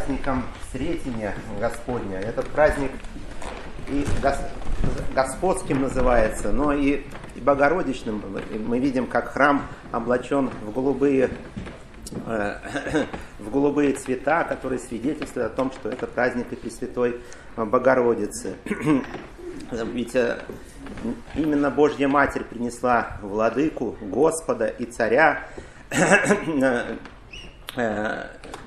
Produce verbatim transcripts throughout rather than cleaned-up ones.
праздником Сретения Господня. Этот праздник и Господским называется, но и, и Богородичным. Мы видим, как храм облачен в голубые, э, в голубые цвета, которые свидетельствуют о том, что это праздник и Пресвятой Богородицы. Ведь э, именно Божья Матерь принесла Владыку, Господа и Царя э, э,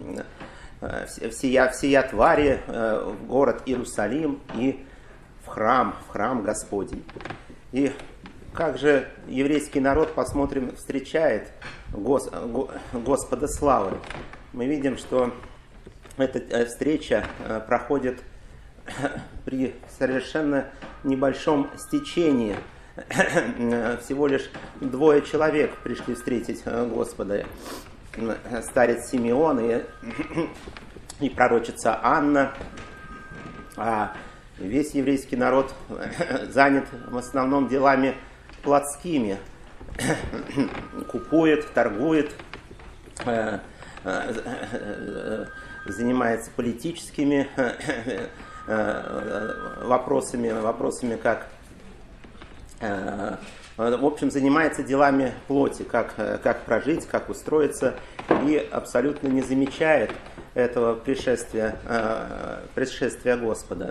всея, всея твари э, в город Иерусалим и в храм, в храм Господень. И как же еврейский народ, посмотрим, встречает Гос, Господа славы. Мы видим, что эта встреча проходит при совершенно небольшом стечении. Всего лишь двое человек пришли встретить Господа. Старец Симеон и, и пророчица Анна. А весь еврейский народ занят в основном делами плотскими. Купует, торгует, занимается политическими вопросами, вопросами как, в общем, занимается делами плоти, как, как прожить, как устроиться, и абсолютно не замечает этого пришествия, пришествия Господа.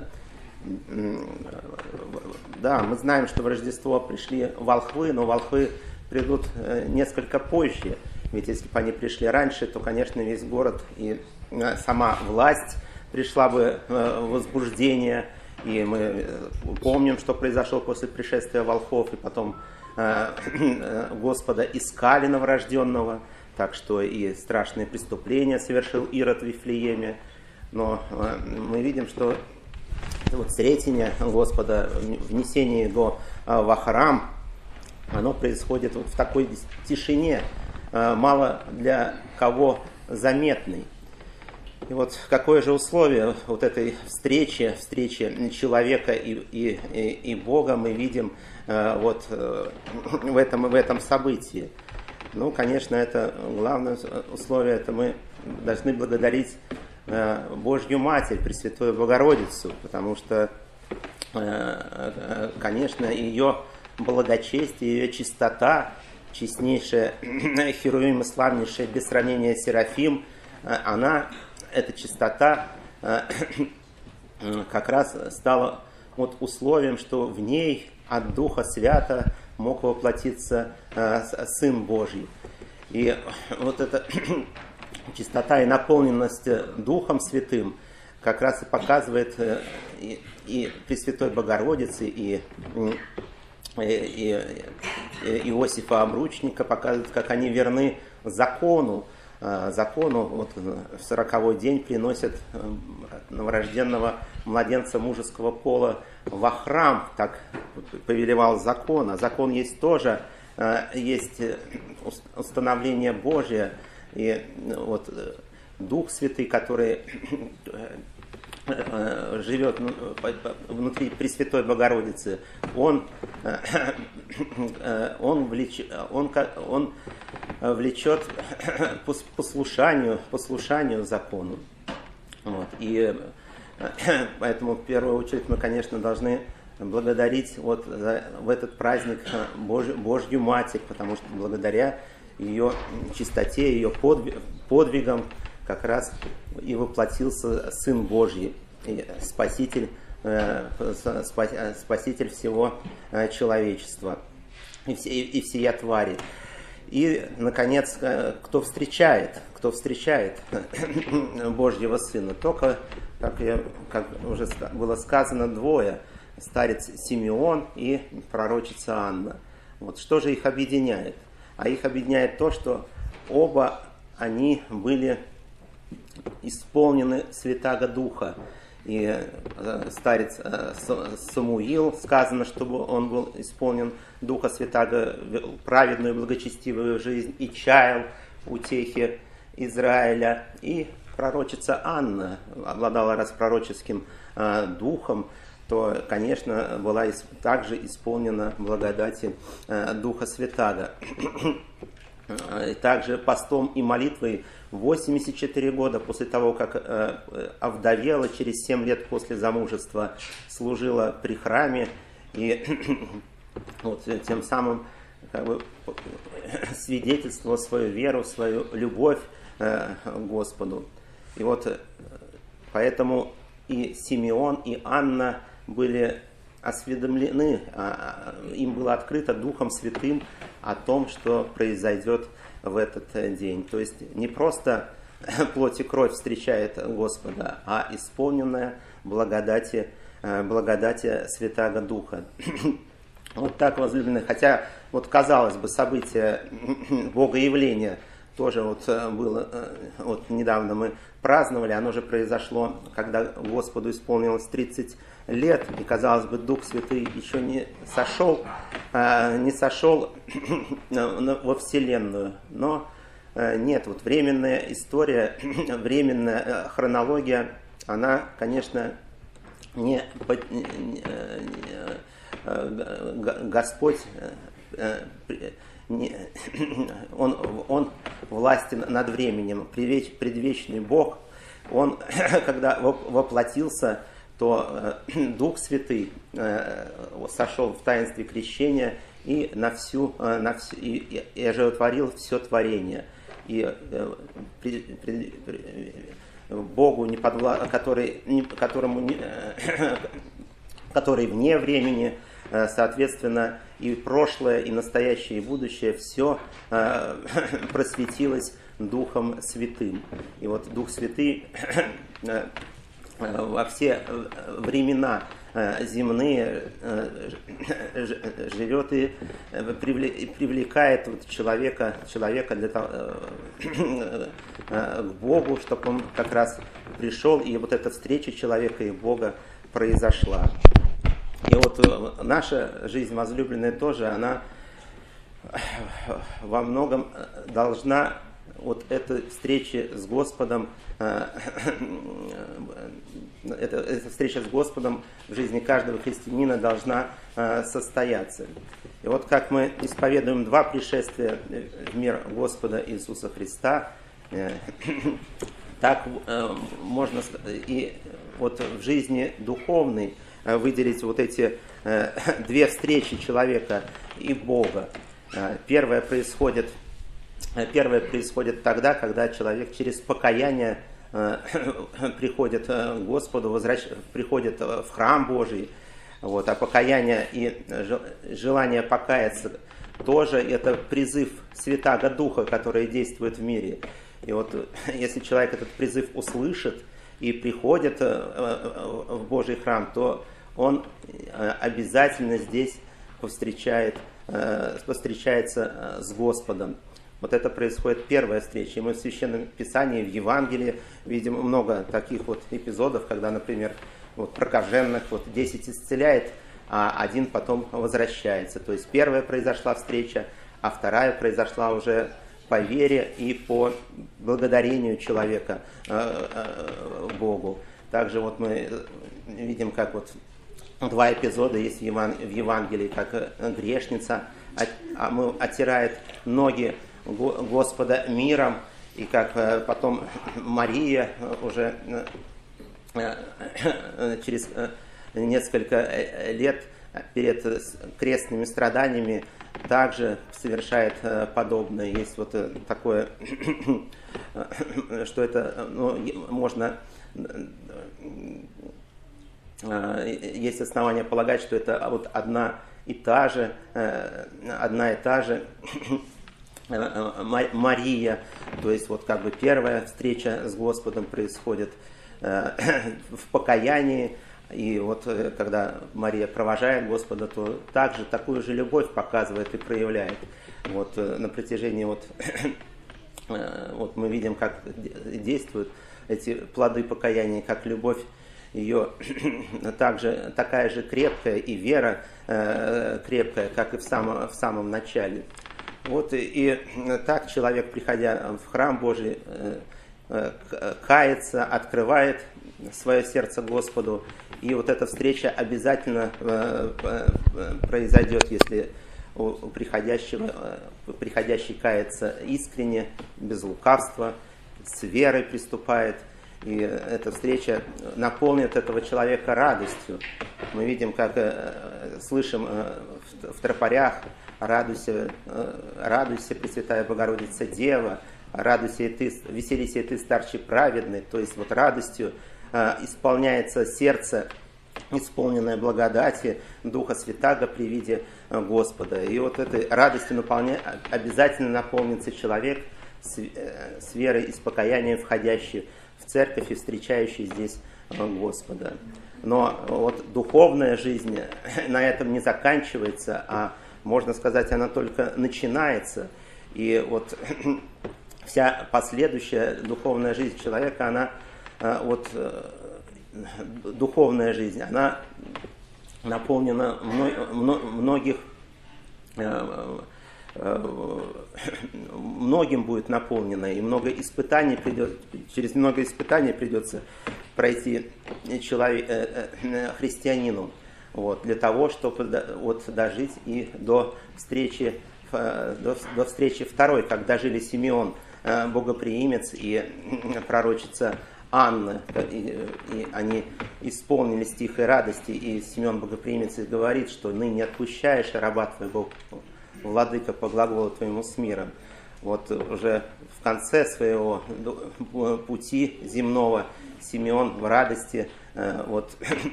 Да, мы знаем, что в Рождество пришли волхвы, но волхвы придут несколько позже. Ведь если бы они пришли раньше, то, конечно, весь город и сама власть пришла бы в возбуждение. И мы помним, что произошло после пришествия волхвов, и потом Господа искали новорожденного, так что и страшные преступления совершил Ирод в Вифлееме. Но мы видим, что вот Сретение Господа, внесение Его во храм, оно происходит вот в такой тишине, мало для кого заметной. И вот какое же условие вот этой встречи, встречи человека и, и, и, и Бога мы видим вот в этом, в этом событии. Ну, конечно, это главное условие, это мы должны благодарить Божью Матерь, Пресвятую Богородицу, потому что, конечно, ее благочестие, ее чистота, честнейшая Херувим и славнейшая без сравнения Серафим, она, эта чистота как раз стала вот условием, что в ней от Духа Свята мог воплотиться Сын Божий. И вот эта чистота и наполненность Духом Святым как раз и показывает и, и Пресвятой Богородице, и, и, и Иосифа Обручника, показывает, как они верны закону. Закону вот в сороковой день приносят новорожденного младенца мужеского пола во храм, так повелевал закон. А закон есть тоже, есть установление Божие, и вот Дух Святый, который живет внутри Пресвятой Богородицы, он, он, влеч, он, он влечет послушанию, послушанию закону. Вот. И поэтому в первую очередь мы, конечно, должны благодарить вот за, в этот праздник Божью, Божью Матерь, потому что благодаря ее чистоте, ее подвигам как раз и воплотился Сын Божий, Спаситель, Спаситель всего человечества и, все, и всея твари. И, наконец, кто встречает, кто встречает Божьего Сына? Только, как, я, как уже было сказано, двое. Старец Симеон и пророчица Анна. Вот что же их объединяет? А их объединяет то, что оба они были исполнены Святаго Духа. И старец Самуил, сказано, чтобы он был исполнен Духа Святаго, праведную и благочестивую жизнь, и чаял утехи Израиля. И пророчица Анна обладала распророческим духом, то, конечно, была также исполнена благодати Духа Святаго. также постом и молитвой восемьдесят четыре года после того, как овдовела, через семь лет после замужества служила при храме и вот, тем самым как бы свидетельствовала свою веру, свою любовь к Господу. И вот поэтому и Симеон, и Анна были осведомлены, им было открыто Духом Святым о том, что произойдет в этот день. То есть не просто плоть и кровь встречает Господа, а исполненная благодати, благодати Святаго Духа. Вот так, возлюбленные, хотя, вот казалось бы, событие Богоявления тоже вот было, вот недавно мы праздновали, оно же произошло, когда Господу исполнилось тридцать лет, и, казалось бы, Дух Святый еще не сошел, не сошел во Вселенную, но нет, вот временная история, временная хронология, она, конечно, не, Господь, он, он властен над временем, предвечный Бог, он, когда воплотился, то Дух Святый сошел в таинстве крещения и на всю, на всю и, и оживотворил все творение. И при, при, при, Богу, не подвла... который, не, которому не, который вне времени, соответственно, и прошлое, и настоящее, и будущее, все просветилось Духом Святым. И вот Дух Святый во все времена земные живет и привлекает вот человека, человека для того, к Богу, чтобы он как раз пришел, и вот эта встреча человека и Бога произошла. И вот наша жизнь возлюбленная тоже, она во многом должна, вот эта встреча с Господом, эта, эта встреча с Господом в жизни каждого христианина должна состояться. И вот как мы исповедуем два пришествия в мир Господа Иисуса Христа, так можно и вот в жизни духовной выделить вот эти две встречи человека и Бога. Первая происходит, первая происходит тогда, когда человек через покаяние приходит к Господу, возвращ... приходит в храм Божий. Вот, а покаяние и желание покаяться тоже это призыв Святаго Духа, который действует в мире. И вот если человек этот призыв услышит и приходит в Божий храм, то он обязательно здесь повстречает, повстречается с Господом. Вот это происходит первая встреча. И мы в Священном Писании, в Евангелии видим много таких вот эпизодов, когда, например, вот прокаженных вот десять исцеляет, а один потом возвращается. То есть первая произошла встреча, а вторая произошла уже по вере и по благодарению человека Богу. Также вот мы видим, как вот два эпизода есть в Евангелии, как грешница оттирает ноги Господа миром, и как потом Мария уже через несколько лет перед крестными страданиями также совершает подобное. Есть вот такое, что это, ну, можно, есть основания полагать, что это вот одна и та же, одна и та же Мария, то есть вот как бы первая встреча с Господом происходит в покаянии, и вот когда Мария провожает Господа, то также такую же любовь показывает и проявляет. Вот на протяжении вот, вот мы видим, как действуют эти плоды покаяния, как любовь ее также такая же крепкая, и вера крепкая, как и в самом, в самом начале. Вот и, и так человек, приходя в храм Божий, кается, открывает свое сердце Господу, и вот эта встреча обязательно произойдет, если у приходящего, приходящий кается искренне, без лукавства, с верой приступает. И эта встреча наполнит этого человека радостью. Мы видим, как слышим в тропарях: «Радуйся, радуйся, Пресвятая Богородица Дева, радуйся и ты, веселись и ты, старче праведный». То есть вот радостью исполняется сердце, исполненное благодати Духа Святаго при виде Господа. И вот этой радостью наполня... обязательно наполнится человек с, с верой и с покаянием, входящий в церковь и встречающий здесь Господа. Но вот духовная жизнь на этом не заканчивается, а, можно сказать, она только начинается. И вот вся последующая духовная жизнь человека, она вот духовная жизнь, она наполнена многих, многим будет наполнена, и много испытаний придет, через много испытаний придется пройти человек, христианину, вот, для того, чтобы вот дожить и до встречи, до, до встречи второй, когда жили Симеон, богоприимец, и пророчица Анна, и, и они исполнились тихой радости, и Симеон богоприимец говорит, что ныне отпущаешь раба твоего, владыка, по глаголу твоему с миром. Вот уже в конце своего пути земного Симеон в радости вот,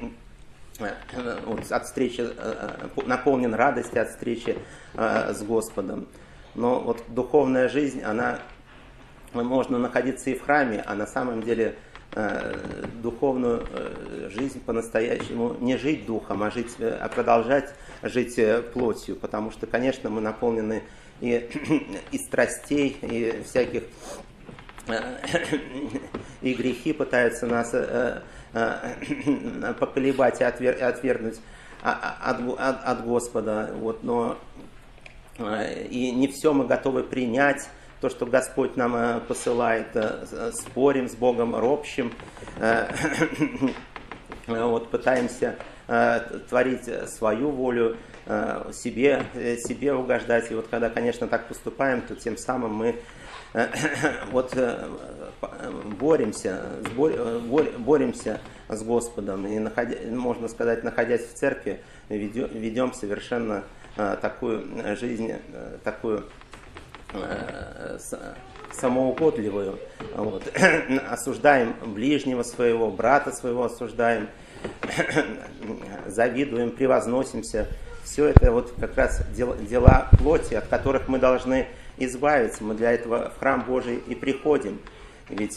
вот от встречи, наполнен радостью от встречи с Господом. Но вот духовная жизнь, она можно находиться и в храме, а на самом деле э, духовную э, жизнь по-настоящему не жить духом, а, жить, а продолжать жить плотью, потому что, конечно, мы наполнены и, и страстей, и всяких, э, и грехи пытаются нас э, э, поколебать и отвер, отвергнуть от, от, от Господа, вот, но э, и не все мы готовы принять, то, что Господь нам посылает, спорим с Богом, ропщим, вот, пытаемся творить свою волю, себе, себе угождать. И вот когда, конечно, так поступаем, то тем самым мы вот боремся, боремся с Господом. И, находя, можно сказать, находясь в церкви, ведем, ведем совершенно такую жизнь, такую самоугодливую, вот. Осуждаем ближнего своего, брата своего осуждаем, завидуем, превозносимся. Все это вот как раз дела, дела плоти, от которых мы должны избавиться. Мы для этого в храм Божий и приходим. Ведь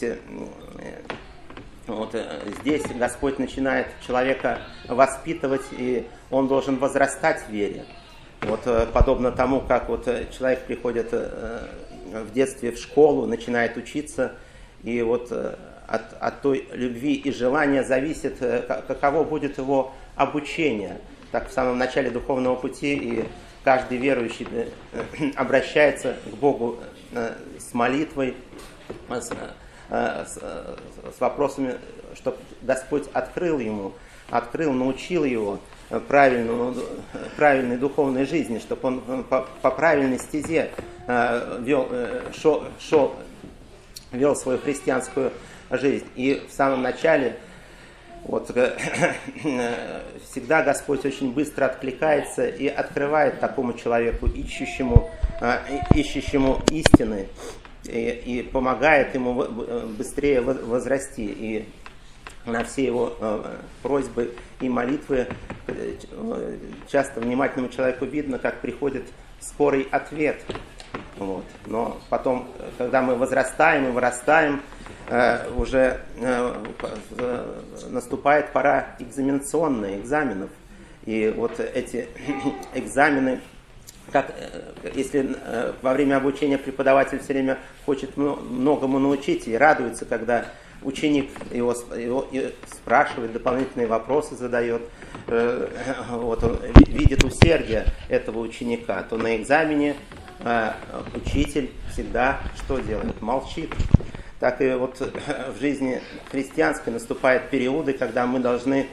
вот здесь Господь начинает человека воспитывать, и он должен возрастать в вере. Вот подобно тому, как вот человек приходит в детстве в школу, начинает учиться, и вот от, от той любви и желания зависит, каково будет его обучение. Так в самом начале духовного пути и каждый верующий обращается к Богу с молитвой, с, с, с вопросами, чтобы Господь открыл ему, открыл, научил его правильной, правильной духовной жизни, чтобы он по, по правильной стезе э, вел, э, шел, шел, вел свою христианскую жизнь. И в самом начале вот, э, всегда Господь очень быстро откликается и открывает такому человеку, ищущему, э, ищущему истины, и, и помогает ему быстрее возрасти. И на все его э, просьбы и молитвы э, часто внимательному человеку видно, как приходит скорый ответ. Вот. Но потом, когда мы возрастаем и вырастаем, э, уже э, э, наступает пора экзаменационная, экзаменов. И вот эти экзамены, как, если э, во время обучения преподаватель все время хочет многому научить и радуется, когда ученик его, его, его спрашивает, дополнительные вопросы задает, э, вот он видит усердие этого ученика, то на экзамене э, учитель всегда что делает? Молчит. Так и вот в жизни христианской наступают периоды, когда мы должны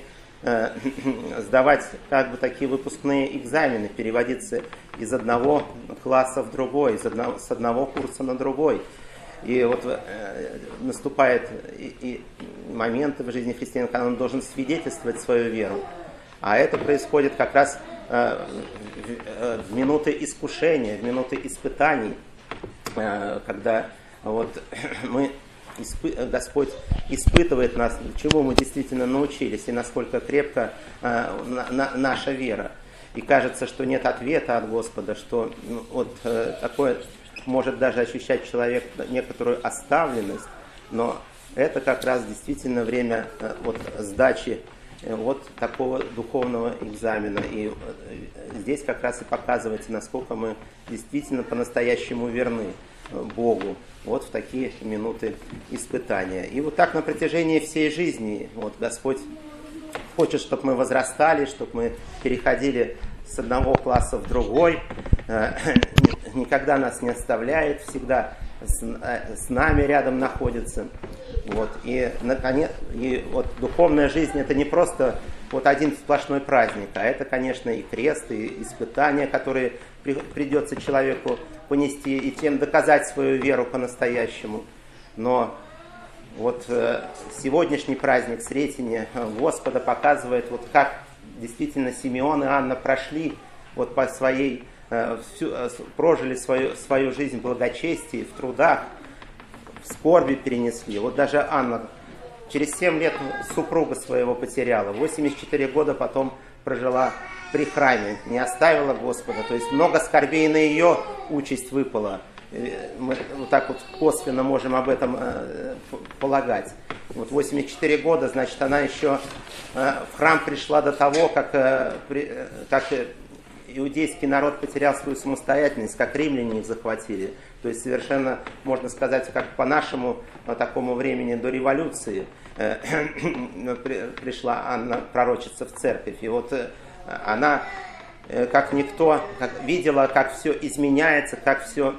э, сдавать как бы такие выпускные экзамены, переводиться из одного класса в другой, из одного, с одного курса на другой. И вот э, наступают и, и моменты в жизни христианина, когда он должен свидетельствовать свою веру. А это происходит как раз э, в, в минуты искушения, в минуты испытаний, э, когда вот мы, испы, Господь испытывает нас, чему мы действительно научились и насколько крепко э, на, на, наша вера. И кажется, что нет ответа от Господа, что ну, вот э, такое может даже ощущать человек некоторую оставленность, но это как раз действительно время э, вот, сдачи э, вот такого духовного экзамена. И э, здесь как раз и показывается, насколько мы действительно по-настоящему верны э, Богу вот в такие минуты испытания. И вот так на протяжении всей жизни вот Господь хочет, чтобы мы возрастали, чтобы мы переходили с одного класса в другой, никогда нас не оставляет, всегда с, с нами рядом находится. Вот. И, наконец, и вот духовная жизнь — это не просто вот один сплошной праздник, а это, конечно, и крест, и испытания, которые при, придется человеку понести, и тем доказать свою веру по-настоящему. Но вот э, сегодняшний праздник Сретения Господа показывает, вот как действительно Симеон и Анна прошли вот по своей, э, всю, э, прожили свою, свою жизнь в благочестии, в трудах, в скорби перенесли. Вот даже Анна через семь лет супруга своего потеряла, восемьдесят четыре года потом прожила при храме, не оставила Господа. То есть много скорбей на ее участь выпало. Мы вот так вот косвенно можем об этом э, полагать. Вот восемьдесят четыре года, значит, она еще э, в храм пришла до того, как, э, при, э, как э, иудейский народ потерял свою самостоятельность, как римляне их захватили. То есть совершенно, можно сказать, как по нашему э, такому времени до революции э, при, пришла Анна, пророчица, в церковь. И вот э, она, э, как никто, как, видела, как все изменяется, как все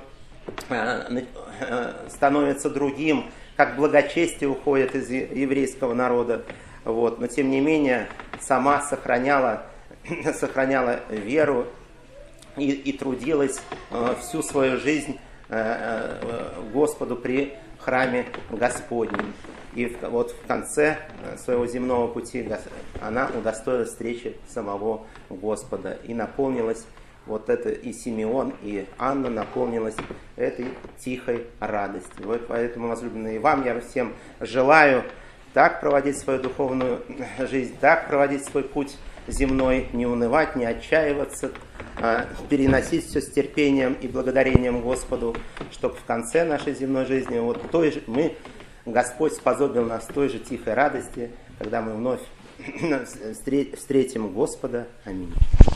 становится другим, как благочестие уходит из еврейского народа. Вот. Но тем не менее сама сохраняла, сохраняла веру и, и трудилась всю свою жизнь Господу при храме Господнем. И вот в конце своего земного пути она удостоилась встречи самого Господа и наполнилась. Вот это и Симеон, и Анна наполнилась этой тихой радостью. Вот поэтому, возлюбленные, и вам я всем желаю так проводить свою духовную жизнь, так проводить свой путь земной, не унывать, не отчаиваться, переносить все с терпением и благодарением Господу, чтобы в конце нашей земной жизни вот той же, мы, Господь сподобил нас той же тихой радости, когда мы вновь встретим Господа. Аминь.